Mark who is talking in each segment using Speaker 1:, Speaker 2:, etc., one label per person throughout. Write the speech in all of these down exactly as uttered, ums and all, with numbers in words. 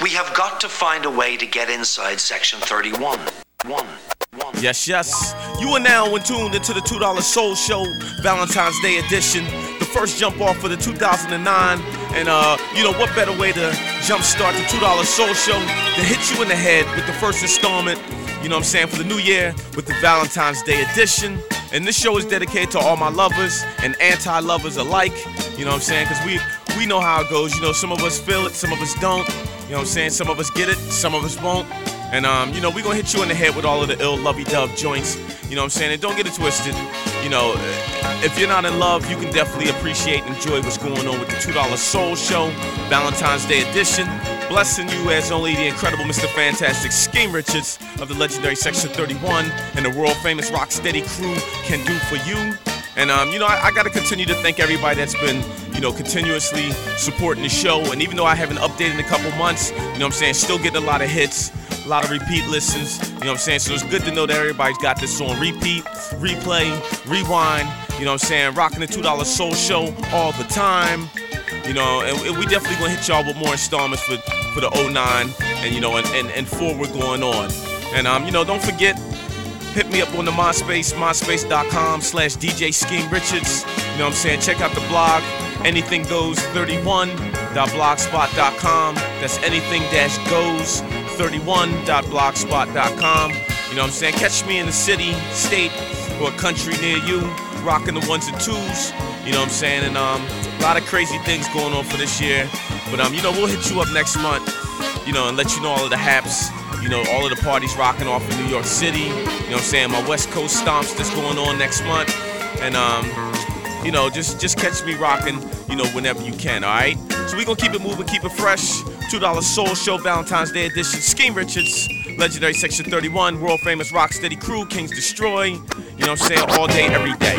Speaker 1: We have got to find a way to get inside Section thirty-one. One. One.
Speaker 2: Yes, yes. You are now in tuned into the two dollar Soul Show, Valentine's Day edition. The first jump off for the two thousand nine. And, uh, you know, what better way to jumpstart the two dollar Soul Show to hit you in the head with the first installment, you know what I'm saying, for the new year with the Valentine's Day edition. And this show is dedicated to all my lovers and anti-lovers alike, you know what I'm saying, because we, we know how it goes. You know, some of us feel it, some of us don't. You know what I'm saying? Some of us get it, some of us won't. And, um, you know, we're going to hit you in the head with all of the ill lovey-dove joints. You know what I'm saying? And don't get it twisted. You know, if you're not in love, you can definitely appreciate and enjoy what's going on with the two dollar Soul Show, Valentine's Day edition. Blessing you as only the incredible Mister Fantastic Scheme Richards of the legendary Section thirty-one and the world-famous Rocksteady crew can do for you. And, um, you know, I, I got to continue to thank everybody that's been, you know, continuously supporting the show. And even though I haven't updated in a couple months, you know what I'm saying, still getting a lot of hits, a lot of repeat listens, you know what I'm saying? So it's good to know that everybody's got this on repeat, replay, rewind, you know what I'm saying? Rocking the two dollar Soul Show all the time, you know, and, and we definitely going to hit y'all with more installments for, for the oh nine and, you know, and, and, and forward going on. And, um, you know, don't forget, hit me up on the MySpace, myspace.com slash DJ Scheme Richards. You know what I'm saying? Check out the blog, anything goes thirty-one dot blogspot dot com. That's anything goes thirty-one dot blogspot dot com. You know what I'm saying? Catch me in the city, state, or country near you, rocking the ones and twos. You know what I'm saying? And um, a lot of crazy things going on for this year. But, um, you know, we'll hit you up next month, you know, and let you know all of the haps. You know, all of the parties rocking off in New York City. You know what I'm saying? My West Coast stomps that's going on next month. And, um, you know, just just catch me rocking, you know, whenever you can, all right? So we going to keep it moving, keep it fresh. two dollar Soul Show, Valentine's Day edition. Scheme Richards, legendary Section thirty-one, world-famous Rocksteady crew, Kings Destroy. You know what I'm saying? All day, every day.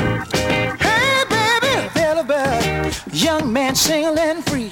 Speaker 3: Hey, baby, available. Young man, single and free.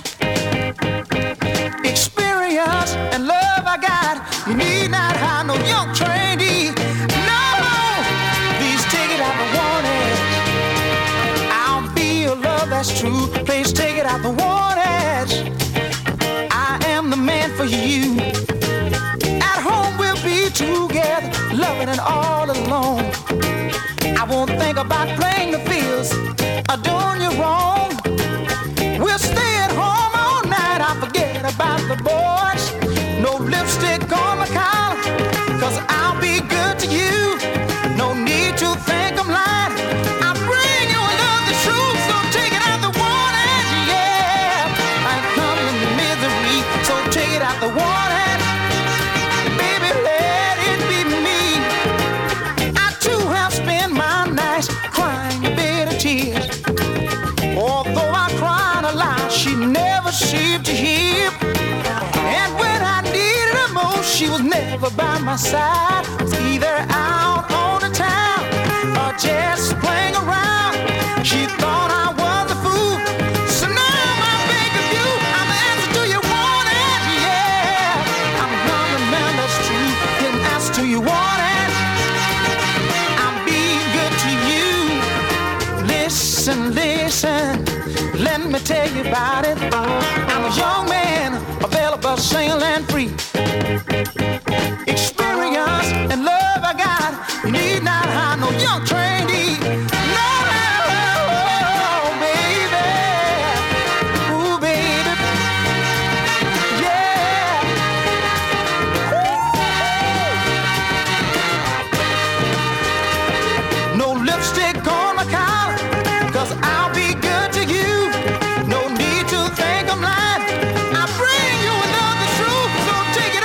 Speaker 3: Experience and love I got. You need not hire no young trainee. No, please take it out the warning. I'll be your love, that's true. Please take it out the warning. I am the man for you. At home we'll be together, loving and all alone. I won't think about playing the fields or doing you wrong. We'll stay at home all night. I forget about the boys. No lipstick on my collar, cause I'll be good to you. No need to think I'm lying. I bring you a love the truth, so take it out the water. Yeah, I come in the misery, so take it out the water. Baby, let it be me. I too have spent my nights crying bitter tears. Although I cried a lot, she never seemed to hear. And when I needed her most, she was never by my side. Was either out on the town or just playing around. She thought I was a fool, so now I beg of you, I'm the answer to your warning. Yeah, I'm the man that's true, didn't ask to your warning. I'm being good to you. Listen, listen, let me tell you about it. I'm a young man, available, single and free. Experience and love I got. You need not hire no young trainee. No, baby. Ooh, baby. Yeah. Ooh. No lipstick on my collar, cause I'll be good to you. No need to think I'm lying. I bring you another truth, so take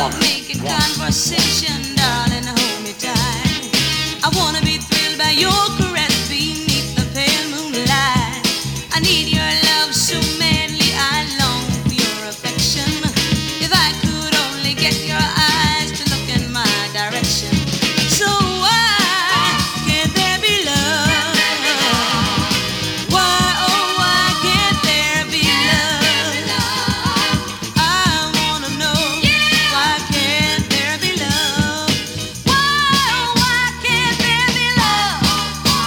Speaker 1: one,
Speaker 4: make a
Speaker 1: one.
Speaker 4: conversation, darling, hold me tight. I wanna be thrilled by your caress beneath the pale moonlight. I need your love so madly, I long for your affection. If I could only get your eyes to look in my direction. So why can't there be love? Why, oh, why can't there be love? I wanna know, why can't there be love? Why, oh, why can't there be love?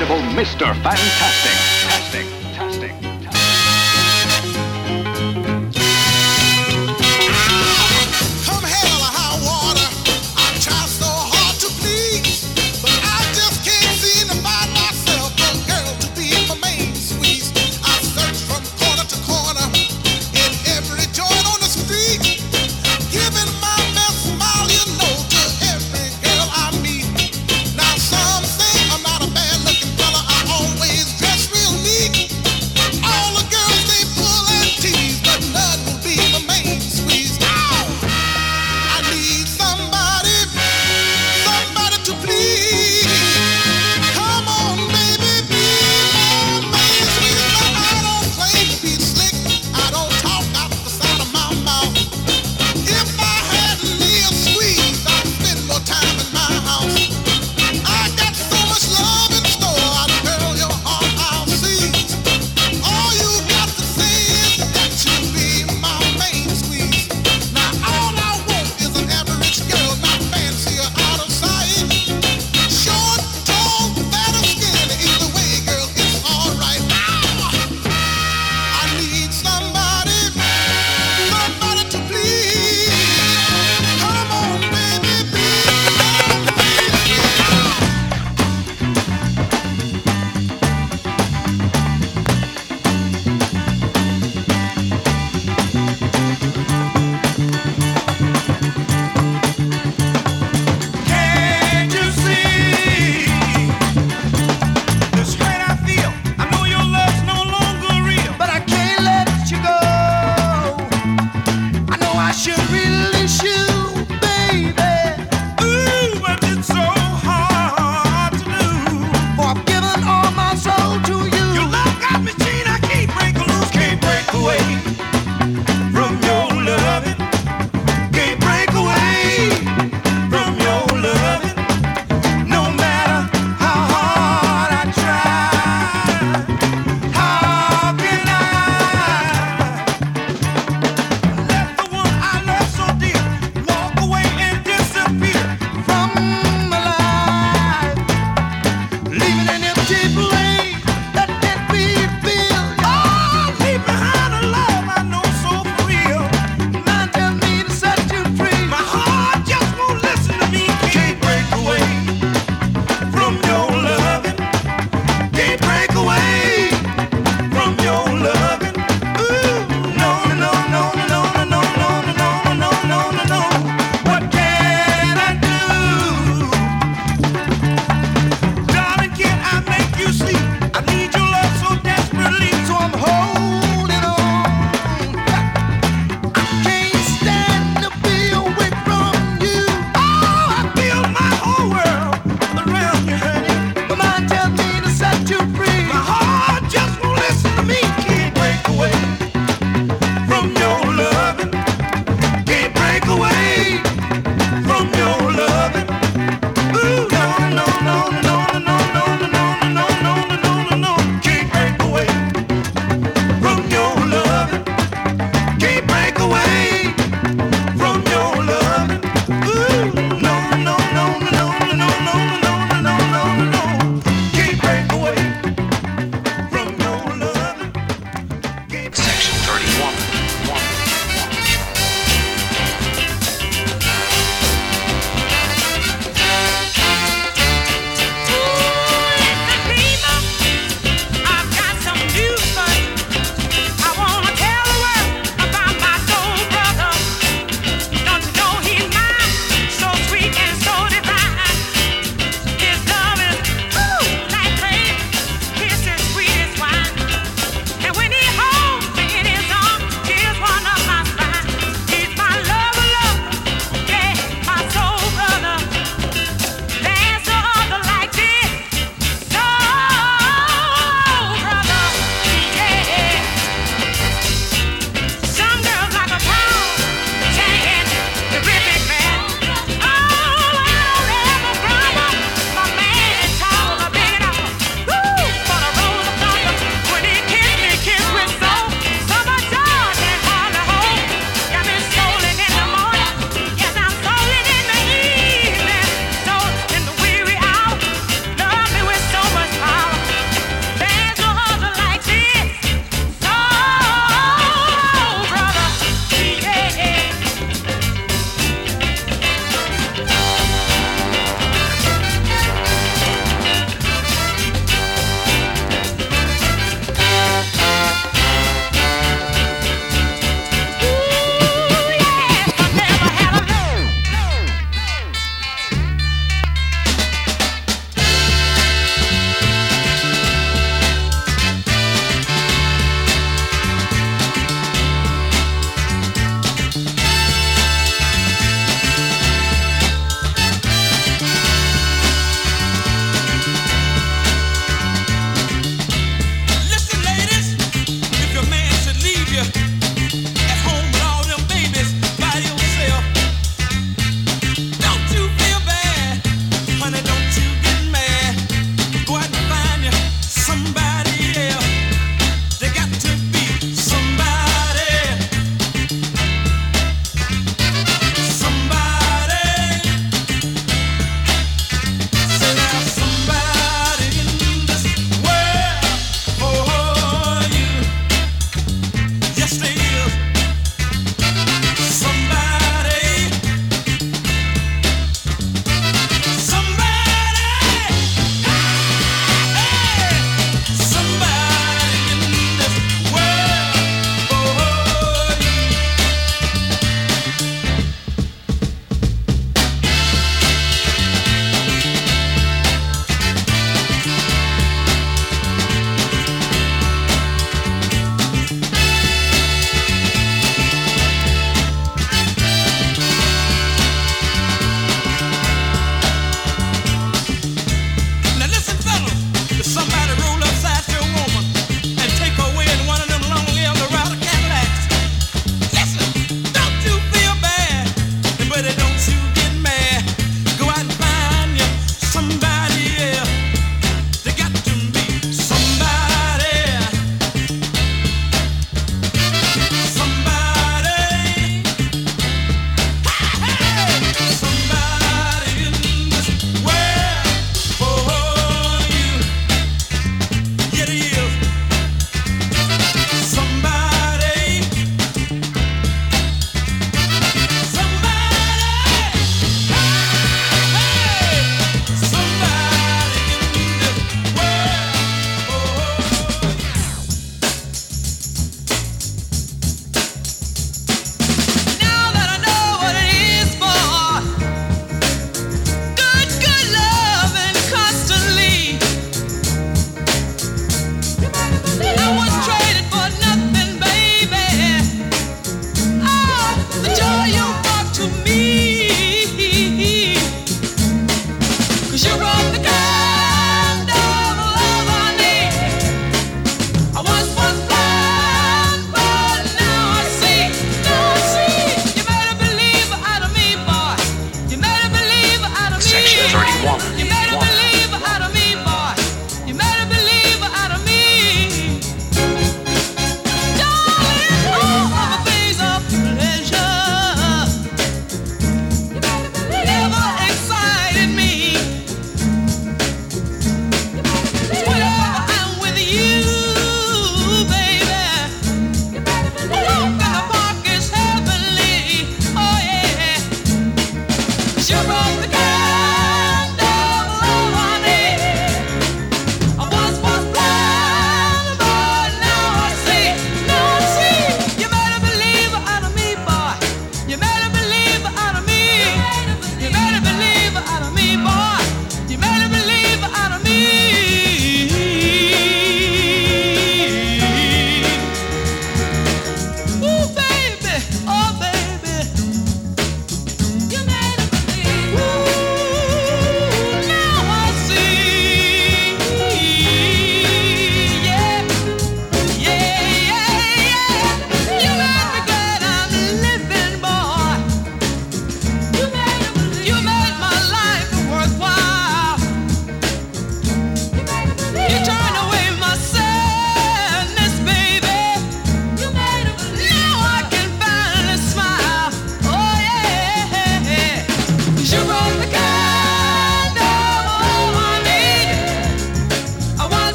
Speaker 5: incredible Mister Fantastic. Tastic, tastic, tastic.
Speaker 6: Come hell or high water, I try so hard to please, but I just can't seem to find myself a girl to be my main squeeze. I search from corner to corner, in every joint on the street, giving my best smile, you know, to every girl I meet. Now some say I'm not a bad looking fella, I always dress real neat. I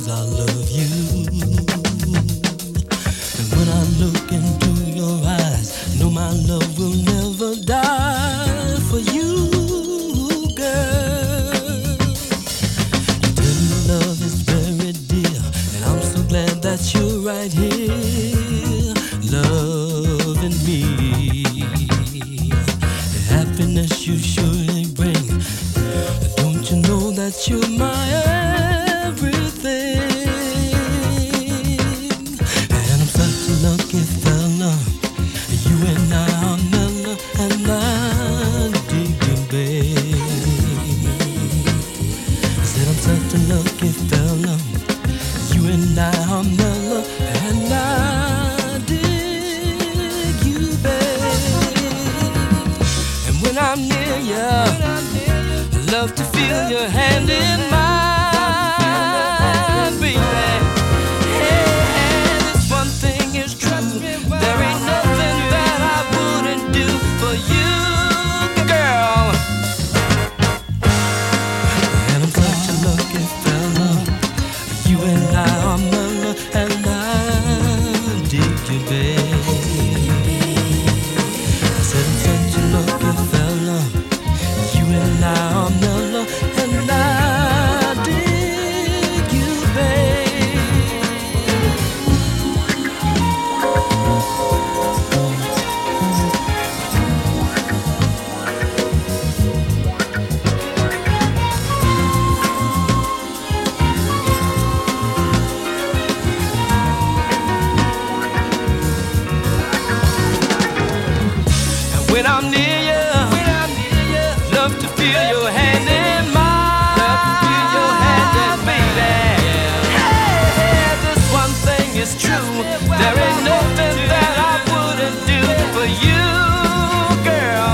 Speaker 7: 'cause I love you. And when I look into your eyes, I know my love will never die for you, girl. Your tender love is very dear, and I'm so glad that you're right here, loving me. The happiness you surely bring. Don't you know that you're my everything? And I'm such a lucky fella. You and I are mellow, and I dig you, babe. I said I'm such a lucky fella. You and I are mellow, and I dig you, babe. And when I'm near you, I love to feel your hand in mine, baby. Hey, this one thing is true. There ain't nothing that I wouldn't do for you, girl. And I'm such a lucky fella. You and I are mellow, and I dig you, babe. I said I'm such a lucky fella. You and I are mellow, and I dig you, babe. And when I'm near you, love to feel your hand in mine. Love to feel your hand in baby. Hey, this one thing is true. There ain't nothing that I wouldn't do for you, girl.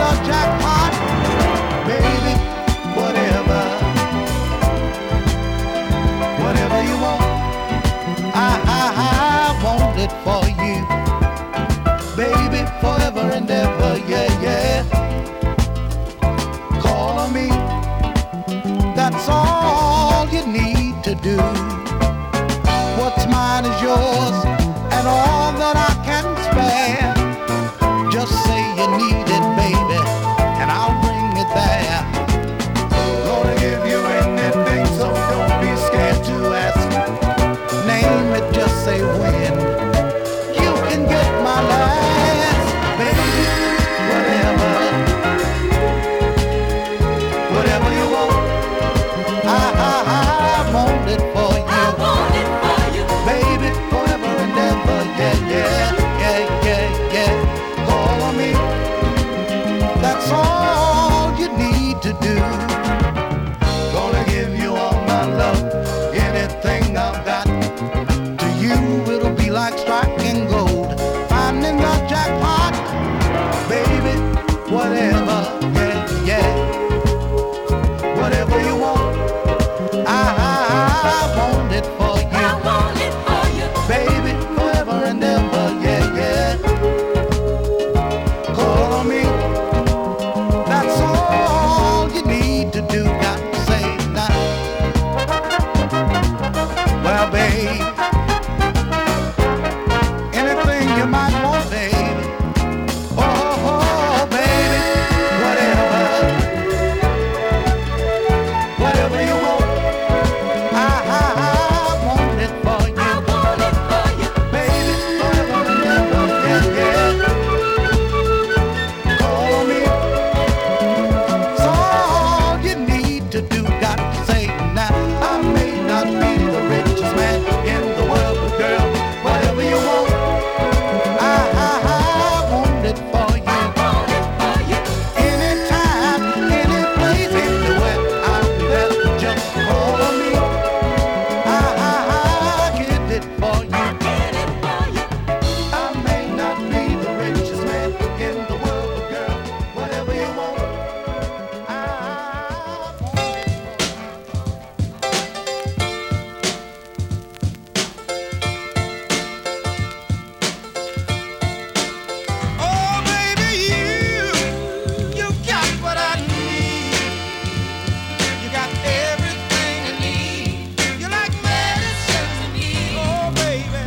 Speaker 3: the jackpot, baby, whatever, whatever you want, I, I, I want it for you, baby, forever and ever, yeah, yeah. Call on me, that's all you need to do. What's mine is yours, and all that I can spare. Just say you need it, baby, and I'll bring it there. Gonna give you anything, so don't be scared to ask. Name it, just say when. You can get my last, baby, whatever, whatever you want. I, I, I want it for you. I want it for you, baby, forever and ever, yeah, yeah, yeah, yeah, yeah. Call on me, that's all you need to do. Gonna give you all my love, anything I've got. To you it'll be like striking gold, finding the jackpot, baby, whatever, yeah, yeah, whatever you want, I, I, I want it for you, I want it for you, baby, forever and ever, yeah, yeah. Call on me, that's all you need to do. Got to say now, well, babe, anything you might want, baby. Oh, oh, baby, whatever, whatever you want, I, I, I want it for you. I want it for you, baby, forever and ever, yeah, yeah. Call on me, it's all you need to do. Got to say now, I may not be the richest man in the world, but girl, whatever you want, I, I, I want it for you. I want it for you. Anytime, any place, anywhere, I'll be there. Just call on me. I, I, I get it for you. I get it for you. I may not be the richest man in the world, but girl, whatever you want, I, I want it for you. Oh, baby, you, you got what I need. You got everything I need. You're like medicine to me. Oh, baby.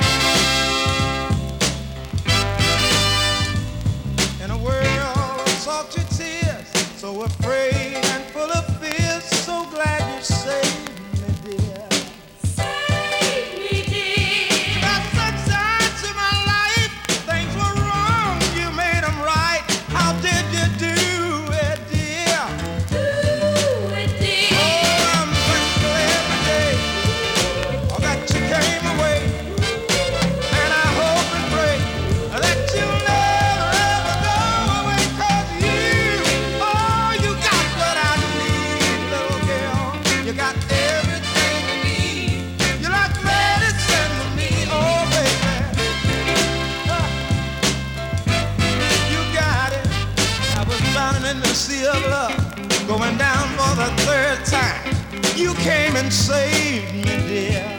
Speaker 3: In a world of salty tears, so afraid and full of fears, so glad you saved me, dear.
Speaker 4: Save me, dear.
Speaker 3: You got sunshine to my life. Things were wrong, you made them right. How did you do it, dear?
Speaker 4: Do it, dear.
Speaker 3: Oh, I'm thankful every day oh, that you came away. And I hope and pray that you'll never ever go away. 'Cause you, oh, you got what I need, little girl. You got everything I need. You're like medicine to me, oh, baby. Ah, you got it. I was drowning in the sea of love, going down for the third time. You came and saved me, dear.